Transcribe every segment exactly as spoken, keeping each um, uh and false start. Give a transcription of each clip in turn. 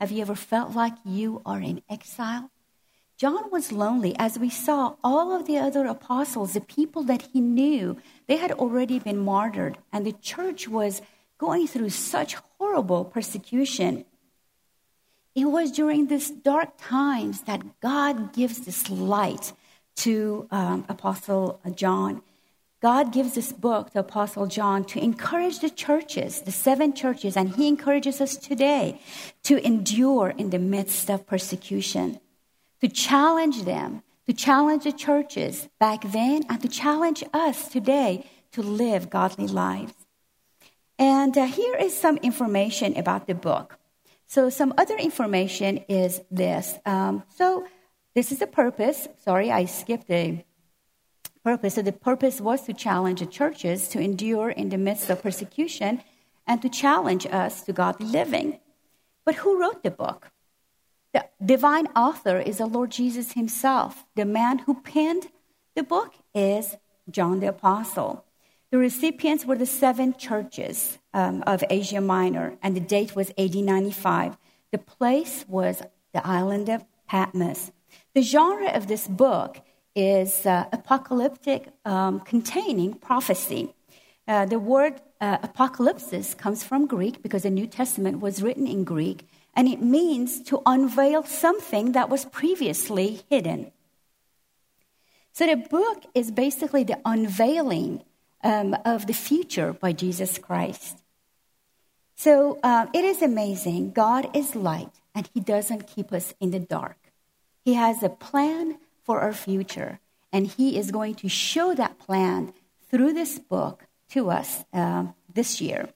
Have you ever felt like you are in exile? John was lonely. As we saw, all of the other apostles, the people that he knew, they had already been martyred, and the church was going through such horrible persecution. It was during these dark times that God gives this light to um, Apostle John. God gives this book to Apostle John to encourage the churches, the seven churches, and he encourages us today to endure in the midst of persecution, to challenge them, to challenge the churches back then, and to challenge us today to live godly lives. And uh, here is some information about the book. So some other information is this. Um, so this is the purpose. Sorry, I skipped the purpose. So the purpose was to challenge the churches to endure in the midst of persecution and to challenge us to godly living. But who wrote the book? The divine author is the Lord Jesus himself. The man who penned the book is John the Apostle. The recipients were the seven churches um, of Asia Minor, and the date was A D ninety-five. The place was the island of Patmos. The genre of this book is uh, apocalyptic, um, containing prophecy. Uh, the word uh, apocalypsis comes from Greek because the New Testament was written in Greek, and it means to unveil something that was previously hidden. So the book is basically the unveiling um, of the future by Jesus Christ. So uh, it is amazing. God is light, and he doesn't keep us in the dark. He has a plan for our future, and he is going to show that plan through this book to us uh, this year.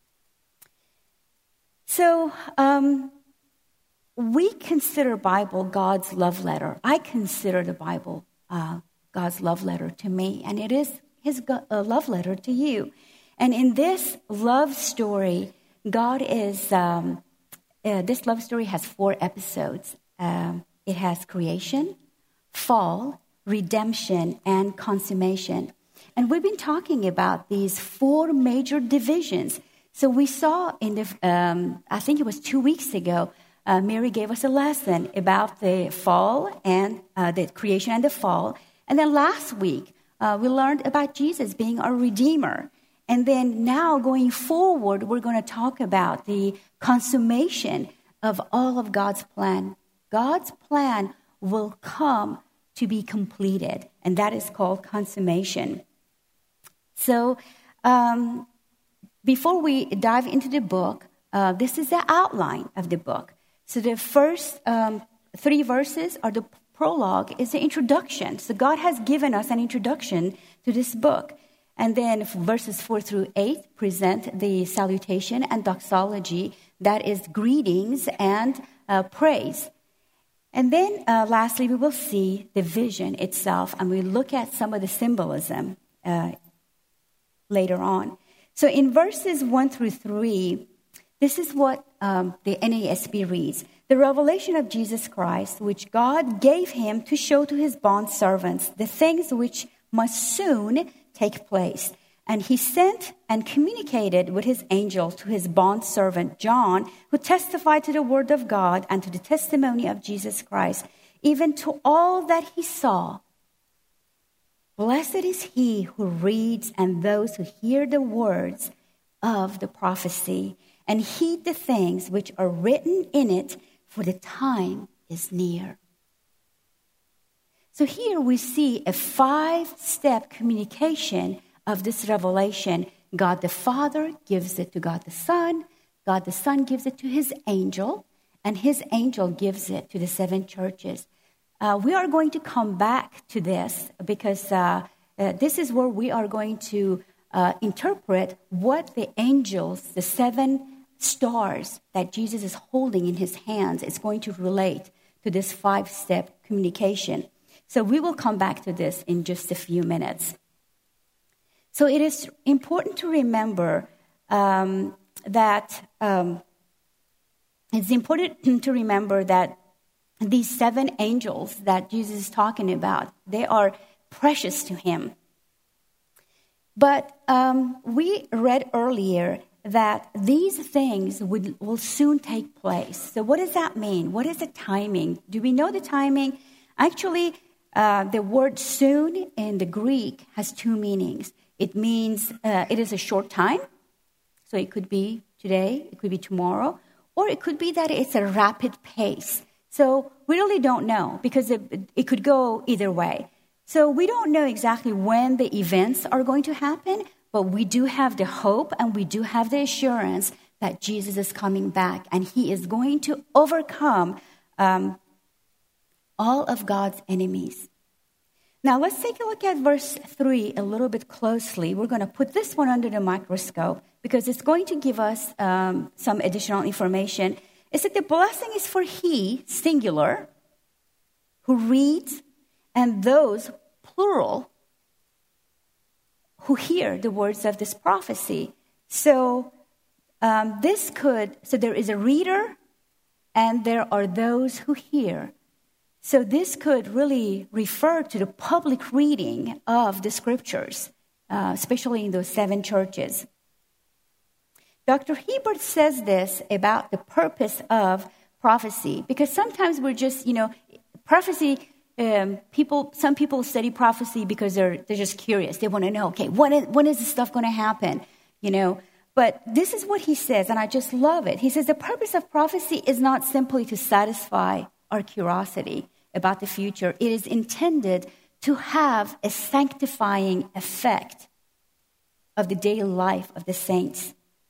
So um, we consider Bible God's love letter. I consider the Bible uh, God's love letter to me, and it is his go- uh, love letter to you. And in this love story, God is, um, uh, this love story has four episodes. Um, it has creation, fall, redemption, and consummation. And we've been talking about these four major divisions. So we saw in the, um, I think it was two weeks ago, uh, Mary gave us a lesson about the fall and uh, the creation and the fall. And then last week, uh, we learned about Jesus being our Redeemer. And then now going forward, we're going to talk about the consummation of all of God's plan. God's plan will come to be completed, and that is called consummation. So um, before we dive into the book, uh, this is the outline of the book. So the first um, three verses are the prologue, is the introduction. So God has given us an introduction to this book. And then verses four through eight present the salutation and doxology, that is greetings and uh, praise. And then uh, lastly, we will see the vision itself, and we look at some of the symbolism uh, later on. So in verses one through three, this is what um, the N A S B reads. The revelation of Jesus Christ, which God gave him to show to his bondservants the things which must soon take place. And he sent and communicated with his angel to his bondservant John, who testified to the word of God and to the testimony of Jesus Christ, even to all that he saw. Blessed is he who reads and those who hear the words of the prophecy and heed the things which are written in it, for the time is near. So here we see a five-step communication of this revelation. God the Father gives it to God the Son. God the Son gives it to his angel. And his angel gives it to the seven churches. Uh, we are going to come back to this because uh, uh, this is where we are going to uh, interpret what the angels, the seven stars that Jesus is holding in his hands, is going to relate to this five-step communication. So we will come back to this in just a few minutes. So it is important to remember um, that um, it's important to remember that these seven angels that Jesus is talking about, they are precious to him. But um, we read earlier that these things would, will soon take place. So what does that mean? What is the timing? Do we know the timing? Actually, uh, the word soon in the Greek has two meanings. It means uh, it is a short time. So it could be today, it could be tomorrow, or it could be that it's a rapid pace. So we really don't know because it, it could go either way. So we don't know exactly when the events are going to happen, but we do have the hope and we do have the assurance that Jesus is coming back and he is going to overcome um, all of God's enemies. Now let's take a look at verse three a little bit closely. We're going to put this one under the microscope because it's going to give us um, some additional information. It said the blessing is for he, singular, who reads, and those, plural, who hear the words of this prophecy. So um, this could, so there is a reader and there are those who hear. So this could really refer to the public reading of the scriptures, uh, especially in those seven churches. Doctor Hiebert says this about the purpose of prophecy, because sometimes we're just, you know, prophecy, um, people, some people study prophecy because they're they're just curious. They want to know, okay, when is, when is this stuff going to happen, you know? But this is what he says, and I just love it. He says the purpose of prophecy is not simply to satisfy our curiosity about the future. It is intended to have a sanctifying effect of the daily life of the saints.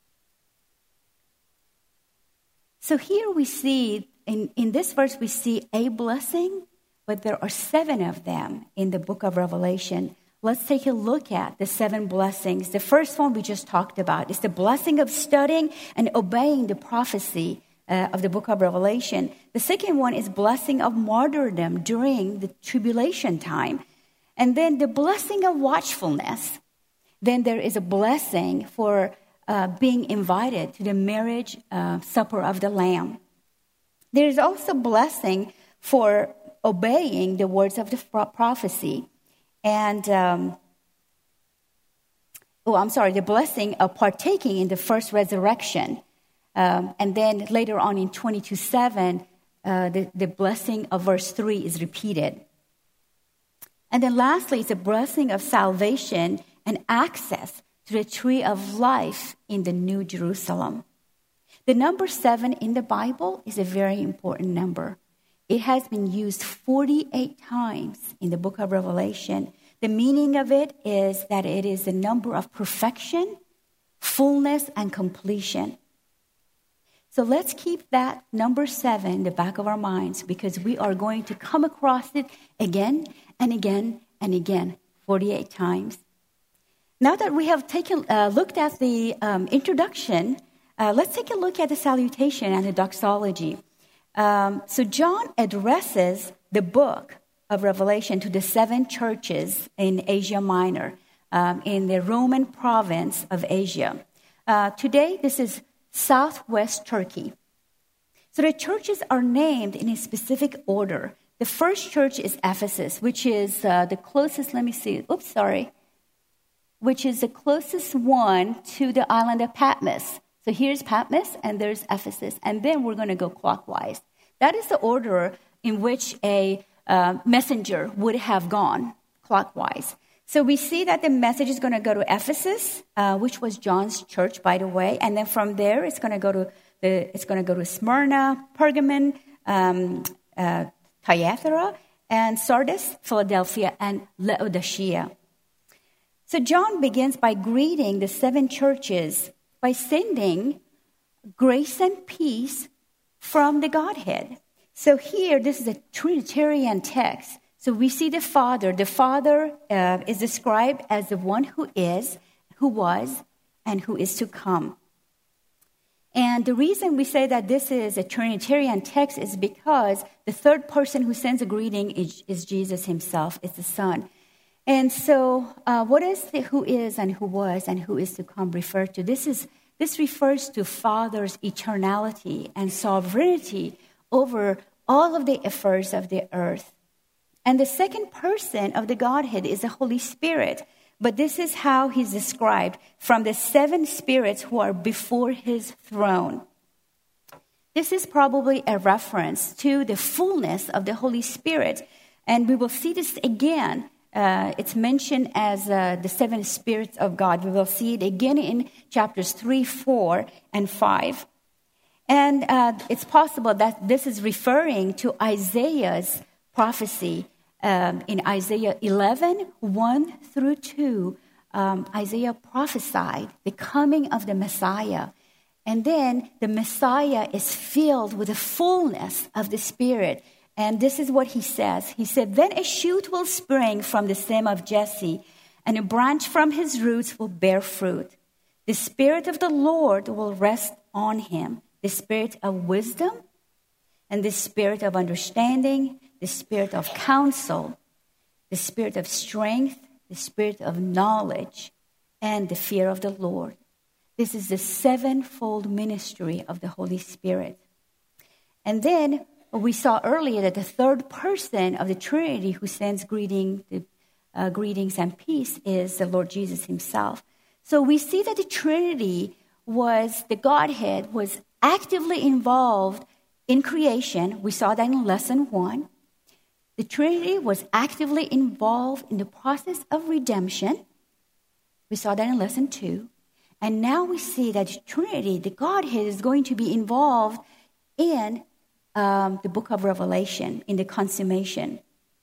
So here we see, in, in this verse, we see a blessing, but there are seven of them in the book of Revelation. Let's take a look at the seven blessings. The first one we just talked about is the blessing of studying and obeying the prophecy uh, of the book of Revelation. The second one is blessing of martyrdom during the tribulation time. And then the blessing of watchfulness. Then there is a blessing for Uh, being invited to the marriage uh, supper of the Lamb. There is also blessing for obeying the words of the prophecy. And, um, oh, I'm sorry, the blessing of partaking in the first resurrection. Um, and then later on in twenty-two seven, uh, the, the blessing of verse three is repeated. And then lastly, it's a blessing of salvation and access to the tree of life in the New Jerusalem. The number seven in the Bible is a very important number. It has been used forty-eight times in the book of Revelation. The meaning of it is that it is the number of perfection, fullness, and completion. So let's keep that number seven in the back of our minds because we are going to come across it again and again and again, forty-eight times. Now that we have taken uh, looked at the um, introduction, uh, let's take a look at the salutation and the doxology. Um, so John addresses the book of Revelation to the seven churches in Asia Minor, um, in the Roman province of Asia. Uh, today, this is southwest Turkey. So the churches are named in a specific order. The first church is Ephesus, which is uh, the closest, let me see, oops, sorry. which is the closest one to the island of Patmos. So here's Patmos, and there's Ephesus. And then we're going to go clockwise. That is the order in which a uh, messenger would have gone, clockwise. So we see that the message is going to go to Ephesus, uh, which was John's church, by the way. And then from there, it's going to go to the it's going to go to Smyrna, Pergamon, um, uh, Thyatira, and Sardis, Philadelphia, and Laodicea. So John begins by greeting the seven churches by sending grace and peace from the Godhead. So here, this is a Trinitarian text. So we see the Father. The Father uh, is described as the one who is, who was, and who is to come. And the reason we say that this is a Trinitarian text is because the third person who sends a greeting is, is Jesus himself, is the Son. And so uh, what is the who is and who was and who is to come referred to? This is this refers to Father's eternality and sovereignty over all of the affairs of the earth. And the second person of the Godhead is the Holy Spirit. But this is how he's described from the seven spirits who are before his throne. This is probably a reference to the fullness of the Holy Spirit. And we will see this again. Uh, it's mentioned as uh, the seven spirits of God. We will see it again in chapters three, four, and five. And uh, it's possible that this is referring to Isaiah's prophecy. Um, in Isaiah eleven, one through two, um, Isaiah prophesied the coming of the Messiah. And then the Messiah is filled with the fullness of the Spirit. And this is what he says. He said, then a shoot will spring from the stem of Jesse, and a branch from his roots will bear fruit. The Spirit of the Lord will rest on him, the Spirit of wisdom and the Spirit of understanding, the Spirit of counsel, the Spirit of strength, the Spirit of knowledge, and the fear of the Lord. This is the sevenfold ministry of the Holy Spirit. And then we saw earlier that the third person of the Trinity who sends greeting, uh, greetings and peace is the Lord Jesus himself. So we see that the Trinity was, the Godhead was actively involved in creation. We saw that in lesson one. The Trinity was actively involved in the process of redemption. We saw that in lesson two. And now we see that the Trinity, the Godhead, is going to be involved in um, the book of Revelation, in the consummation.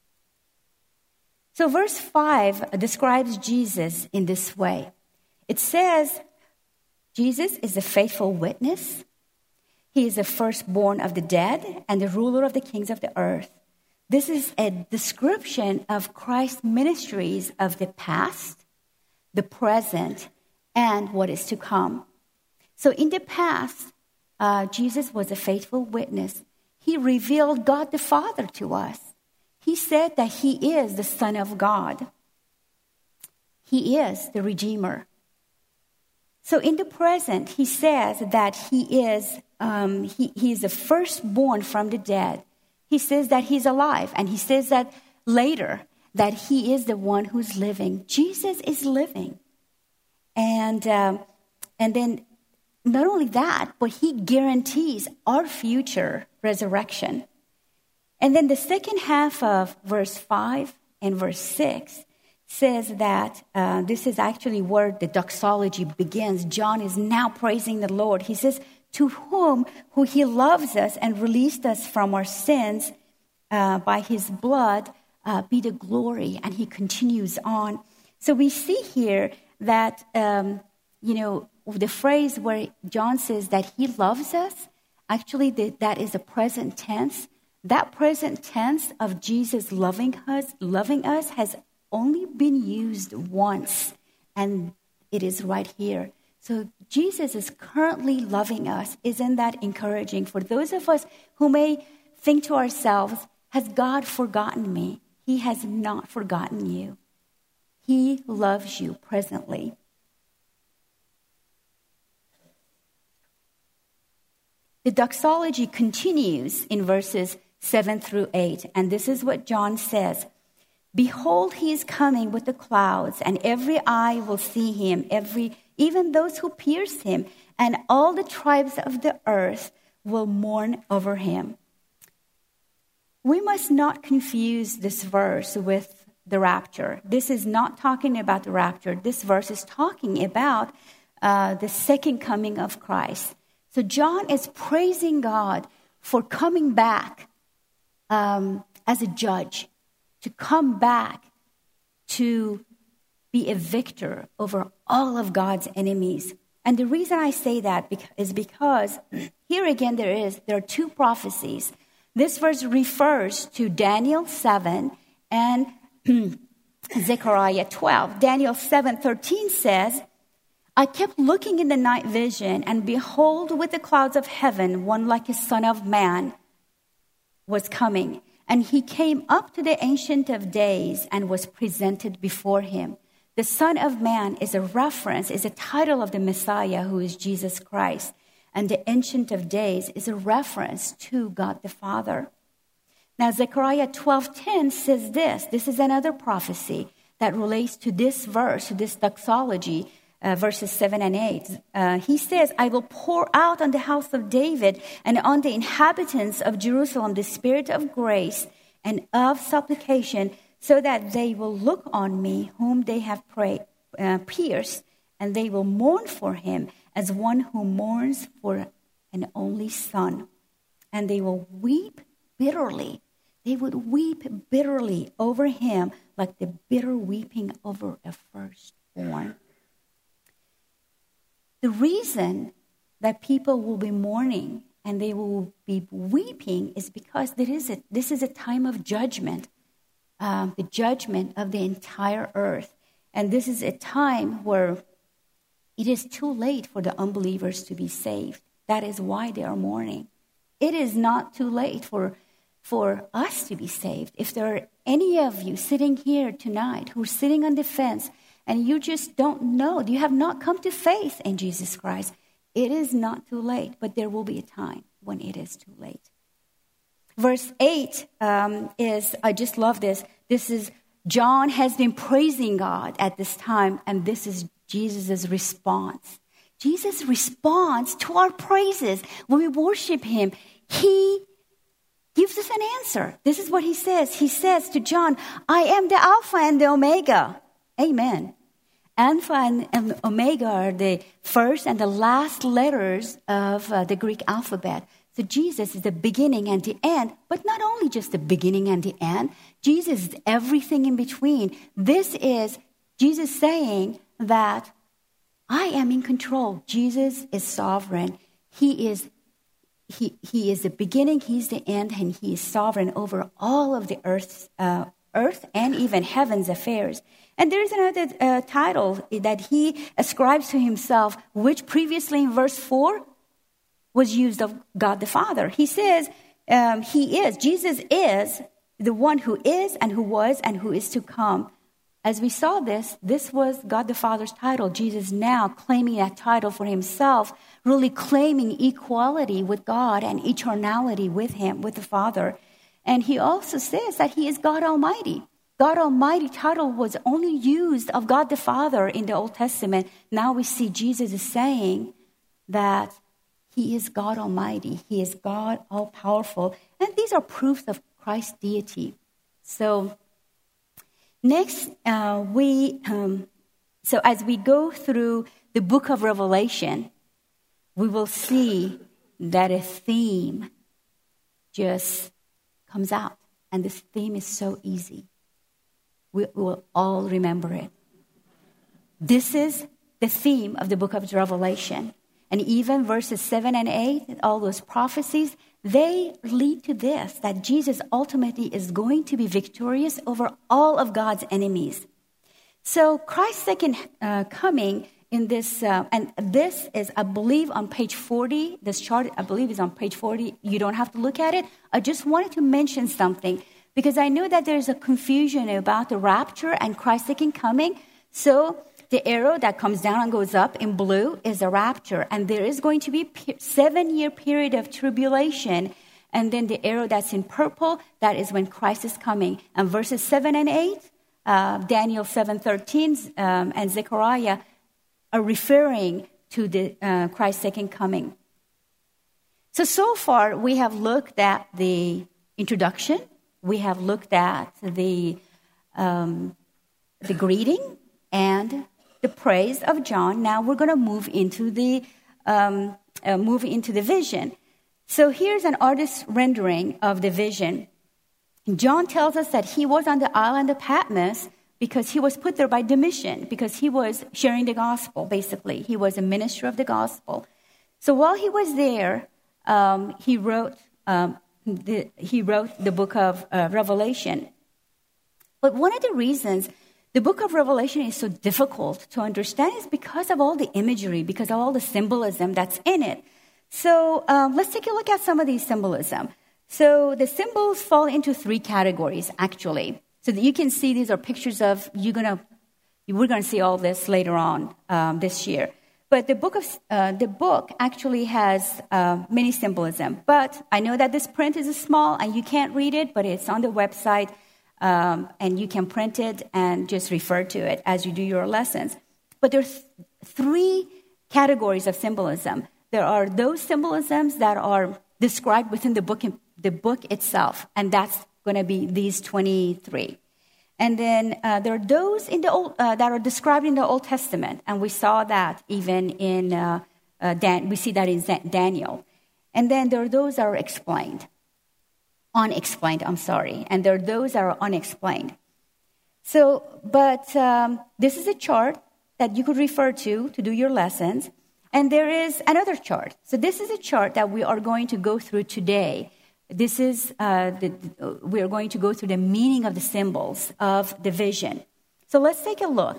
So verse five describes Jesus in this way. It says, Jesus is the faithful witness. He is the firstborn of the dead and the ruler of the kings of the earth. This is a description of Christ's ministries of the past, the present, and what is to come. So in the past, uh, Jesus was a faithful witness. He revealed God the Father to us. He said that he is the Son of God. He is the Redeemer. So in the present, he says that he is um, he, he is the firstborn from the dead. He says that he's alive, and he says that later that he is the one who's living. Jesus is living. And um, and then not only that, but he guarantees our future resurrection. And then the second half of verse five and verse six says that uh, this is actually where the doxology begins. John is now praising the Lord. He says, to whom who he loves us and released us from our sins uh, by his blood uh, be the glory. And he continues on. So we see here that, um, you know, the phrase where John says that he loves us, actually the, that is a present tense. That present tense of Jesus loving us, loving us has only been used once, and it is right here. So Jesus is currently loving us. Isn't that encouraging for those of us who may think to ourselves, has God forgotten me? He has not forgotten you. He loves you presently. The doxology continues in verses seven through eight, and this is what John says. Behold, he is coming with the clouds, and every eye will see him, every even those who pierced him, and all the tribes of the earth will mourn over him. We must not confuse this verse with the rapture. This is not talking about the rapture. This verse is talking about uh, the second coming of Christ. So John is praising God for coming back um, as a judge, to come back to be a victor over all of God's enemies. And the reason I say that is because here again there is there are two prophecies. This verse refers to Daniel seven and Zechariah twelve. Daniel seven thirteen says, I kept looking in the night vision, and behold, with the clouds of heaven, one like a son of man was coming. And he came up to the Ancient of Days and was presented before him. The Son of Man is a reference, is a title of the Messiah, who is Jesus Christ. And the Ancient of Days is a reference to God the Father. Now, Zechariah twelve ten says this. This is another prophecy that relates to this verse, to this doxology, uh, verses seven and eight. Uh, he says, I will pour out on the house of David and on the inhabitants of Jerusalem the spirit of grace and of supplication, so that they will look on me whom they have prayed, uh, pierced, and they will mourn for him as one who mourns for an only son. And they will weep bitterly. They would weep bitterly over him like the bitter weeping over a firstborn. The reason that people will be mourning and they will be weeping is because there is a, this is a time of judgment, um, the judgment of the entire earth. And this is a time where it is too late for the unbelievers to be saved. That is why they are mourning. It is not too late for, for us to be saved. If there are any of you sitting here tonight who are sitting on the fence and you just don't know, you have not come to faith in Jesus Christ, it is not too late, but there will be a time when it is too late. Verse eight um, is, I just love this. This is, John has been praising God at this time, and this is Jesus' response. Jesus responds to our praises. When we worship him, he gives us an answer. This is what he says. He says to John, I am the Alpha and the Omega. Amen. Alpha and Omega are the first and the last letters of uh, the Greek alphabet. So Jesus is the beginning and the end, but not only just the beginning and the end. Jesus is everything in between. This is Jesus saying that I am in control. Jesus is sovereign. He is he he is the beginning, he's the end, and he is sovereign over all of the earth's uh, earth and even heaven's affairs. And there is another uh, title that he ascribes to himself, which previously in verse four was used of God the Father. He says um, he is, Jesus is the one who is and who was and who is to come. As we saw this, this was God the Father's title. Jesus now claiming that title for himself, really claiming equality with God and eternality with him, with the Father. And he also says that he is God Almighty. God Almighty title was only used of God the Father in the Old Testament. Now we see Jesus is saying that he is God Almighty. He is God all-powerful. And these are proofs of Christ's deity. So next, uh, we um, so as we go through the book of Revelation, we will see that a theme just comes out. And this theme is so easy. We will all remember it. This is the theme of the book of Revelation. And even verses seven and eight, all those prophecies, they lead to this, that Jesus ultimately is going to be victorious over all of God's enemies. So Christ's second uh, coming in this, uh, and this is, I believe, on page forty. This chart, I believe, is on page forty. You don't have to look at it. I just wanted to mention something because I know that there's a confusion about the rapture and Christ's second coming. So the arrow that comes down and goes up in blue is a rapture. And there is going to be a seven-year period of tribulation. And then the arrow that's in purple, that is when Christ is coming. And verses seven and eight, uh, Daniel seven thirteen, um, and Zechariah are referring to the uh, Christ's second coming. So, so far, we have looked at the introduction. We have looked at the um, the greeting and the praise of John. Now we're going to move into the um, uh, move into the vision. So here's an artist's rendering of the vision. John tells us that he was on the island of Patmos because he was put there by Domitian, because he was sharing the gospel. Basically, he was a minister of the gospel. So while he was there, um, he wrote um, the, he wrote the book of uh, Revelation. But one of the reasons the book of Revelation is so difficult to understand is because of all the imagery, because of all the symbolism that's in it. So um, let's take a look at some of these symbolism. So the symbols fall into three categories, actually. So that you can see these are pictures of, you're gonna, we're going to see all this later on um, this year. But the book of uh, the book actually has uh, many symbolism. But I know that this print is small and you can't read it, but it's on the website. Um, and you can print it and just refer to it as you do your lessons. But there's th- three categories of symbolism. There are those symbolisms that are described within the book, the book itself, and that's going to be these twenty-three. And then uh, there are those in the old uh, that are described in the Old Testament, and we saw that even in uh, uh, Dan- we see that in Daniel. And then there are those that are explained, unexplained. I'm sorry, and there are those that are unexplained. So, but um, this is a chart that you could refer to to do your lessons, and there is another chart. So this is a chart that we are going to go through today. This is, uh, the, we are going to go through the meaning of the symbols of the vision. So let's take a look.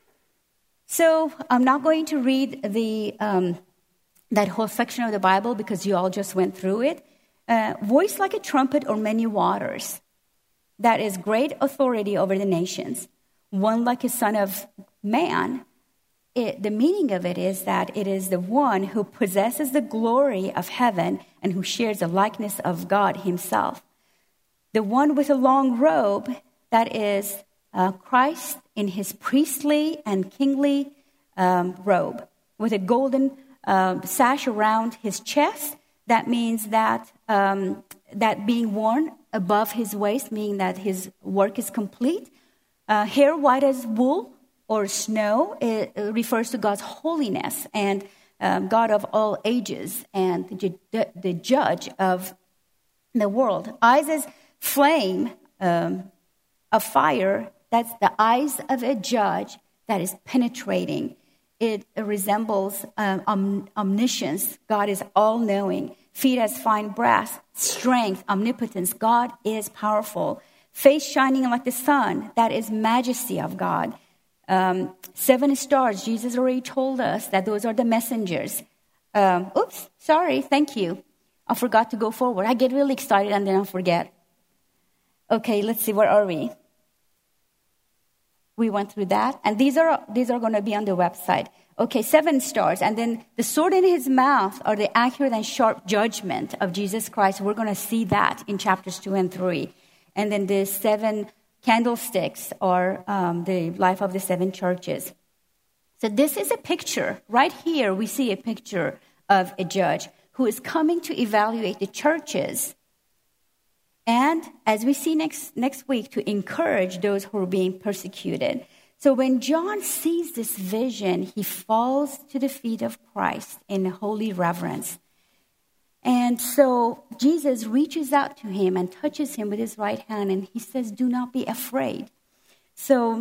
So I'm not going to read the um, that whole section of the Bible because you all just went through it. Uh, voice like a trumpet or many waters. That is great authority over the nations. One like a son of man. It, the meaning of it is that it is the one who possesses the glory of heaven and who shares the likeness of God himself. The one with a long robe, that is uh, Christ in his priestly and kingly um, robe, with a golden uh, sash around his chest. That means that um, that being worn above his waist, meaning that his work is complete. Uh, hair white as wool, or snow, it refers to God's holiness and um, God of all ages and the, the, the judge of the world. Eyes as flame um, of fire, that's the eyes of a judge that is penetrating. It resembles um, om- omniscience. God is all-knowing. Feet as fine brass, strength, omnipotence. God is powerful. Face shining like the sun, that is majesty of God. Um, seven stars, Jesus already told us that those are the messengers. Um, oops, sorry, thank you. I forgot to go forward. I get really excited and then I forget. Okay, let's see, where are we? We went through that. And these are these are going to be on the website. Okay, seven stars. And then the sword in his mouth are the accurate and sharp judgment of Jesus Christ. We're going to see that in chapters two and three. And then the seven candlesticks are um, the life of the seven churches. So this is a picture. Right here, we see a picture of a judge who is coming to evaluate the churches. And as we see next, next week, to encourage those who are being persecuted. So when John sees this vision, he falls to the feet of Christ in holy reverence. And so Jesus reaches out to him and touches him with his right hand, and he says, do not be afraid. So,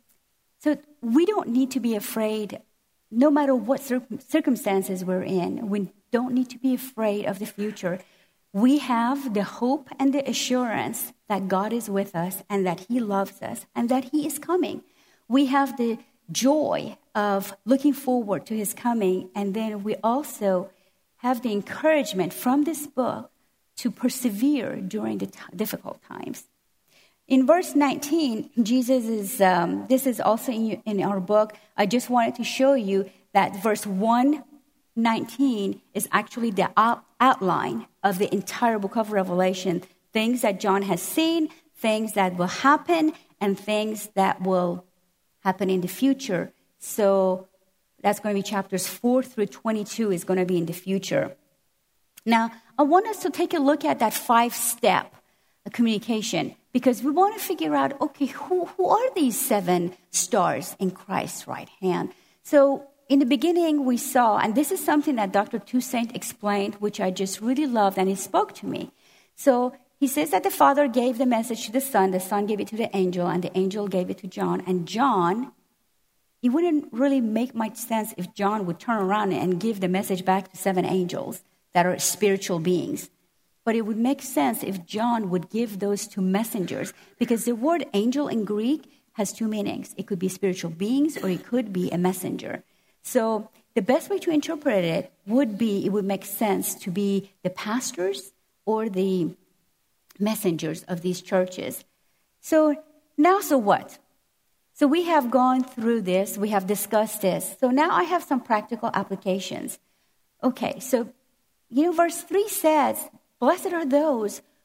so we don't need to be afraid no matter what circumstances we're in. We don't need to be afraid of the future. We have the hope and the assurance that God is with us and that he loves us and that he is coming. We have the joy of looking forward to his coming, and then we also have the encouragement from this book to persevere during the t- difficult times. In verse nineteen, Jesus is, um, this is also in, in our book. I just wanted to show you that verse one nineteen is actually the out- outline of the entire book of Revelation. Things that John has seen, things that will happen, and things that will happen in the future. So that's going to be chapters four through twenty-two is going to be in the future. Now, I want us to take a look at that five-step communication because we want to figure out, okay, who, who are these seven stars in Christ's right hand? So in the beginning, we saw, and this is something that Doctor Toussaint explained, which I just really loved, and he spoke to me. So he says that the Father gave the message to the Son, the Son gave it to the angel, and the angel gave it to John. And John, it wouldn't really make much sense if John would turn around and give the message back to seven angels that are spiritual beings. But it would make sense if John would give those to messengers, because the word angel in Greek has two meanings. It could be spiritual beings or it could be a messenger. So the best way to interpret it would be, it would make sense to be the pastors or the messengers of these churches. So now, so what? So we have gone through this. We have discussed this. So now I have some practical applications. Okay, so, you know, verse three says, blessed are those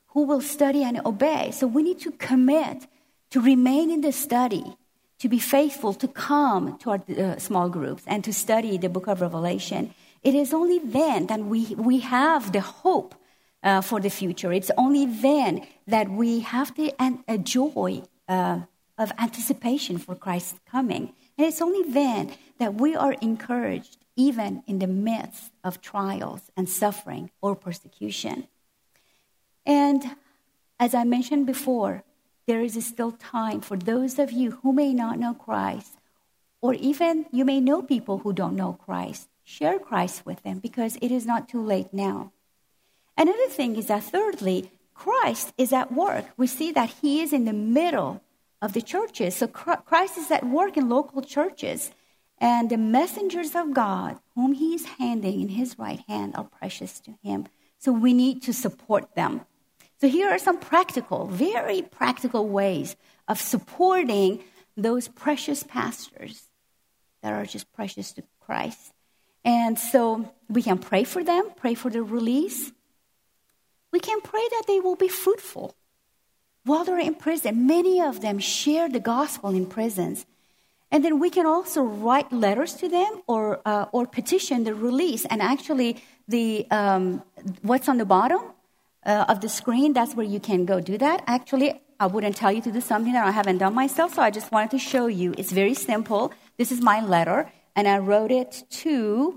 who will study and obey. So we need to commit to remain in the study, to be faithful, to come to our uh, small groups and to study the book of Revelation. It is only then that we, we have the hope uh, for the future. It's only then that we have the an, a joy uh, of anticipation for Christ's coming. And it's only then that we are encouraged, even in the midst of trials and suffering or persecution. And as I mentioned before, there is still time for those of you who may not know Christ, or even you may know people who don't know Christ. Share Christ with them because it is not too late now. Another thing is that thirdly, Christ is at work. We see that he is in the middle of the churches. So Christ is at work in local churches. And the messengers of God, whom he is handing in his right hand, are precious to him. So we need to support them. So here are some practical, very practical ways of supporting those precious pastors that are just precious to Christ. And so we can pray for them, pray for their release. We can pray that they will be fruitful while they're in prison. Many of them share the gospel in prisons. And then we can also write letters to them or uh, or petition the release. And actually, the um, what's on the bottom uh, of the screen, that's where you can go do that. Actually, I wouldn't tell you to do something that I haven't done myself, so I just wanted to show you. It's very simple. This is my letter, and I wrote it to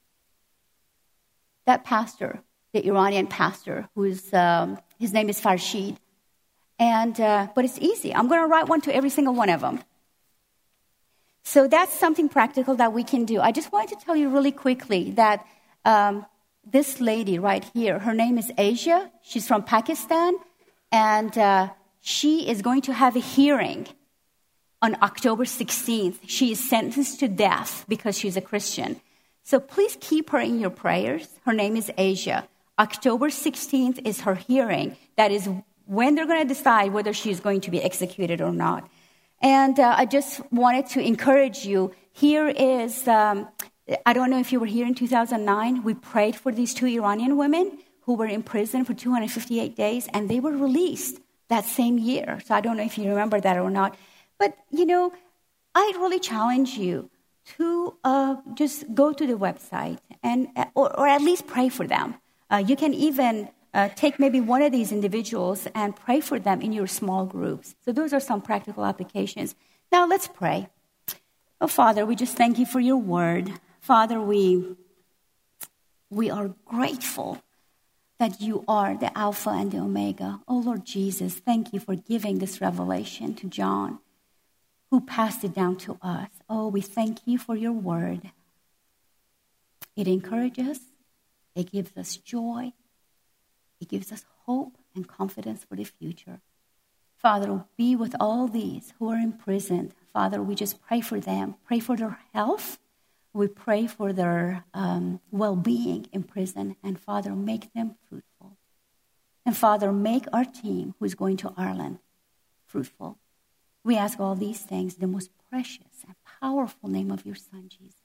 that pastor, the Iranian pastor, who's um, his name is Farshid. And uh, but it's easy. I'm going to write one to every single one of them. So that's something practical that we can do. I just wanted to tell you really quickly that um, this lady right here, her name is Asia. She's from Pakistan, and uh, she is going to have a hearing on October sixteenth. She is sentenced to death because she's a Christian. So please keep her in your prayers. Her name is Asia. October sixteenth is her hearing. That is when they're going to decide whether she's going to be executed or not. And uh, I just wanted to encourage you. Here is, um, I don't know if you were here in two thousand nine. We prayed for these two Iranian women who were in prison for two hundred fifty-eight days, and they were released that same year. So I don't know if you remember that or not. But, you know, I really challenge you to uh, just go to the website and, or, or at least pray for them. Uh, you can even Uh, take maybe one of these individuals and pray for them in your small groups. So those are some practical applications. Now let's pray. Oh, Father, we just thank you for your word. Father, we, we are grateful that you are the Alpha and the Omega. Oh, Lord Jesus, thank you for giving this revelation to John, who passed it down to us. Oh, we thank you for your word. It encourages us. It gives us joy. It gives us hope and confidence for the future. Father, be with all these who are imprisoned. Father, we just pray for them. Pray for their health. We pray for their um, well-being in prison. And Father, make them fruitful. And Father, make our team who is going to Ireland fruitful. We ask all these things in the most precious and powerful name of your Son, Jesus.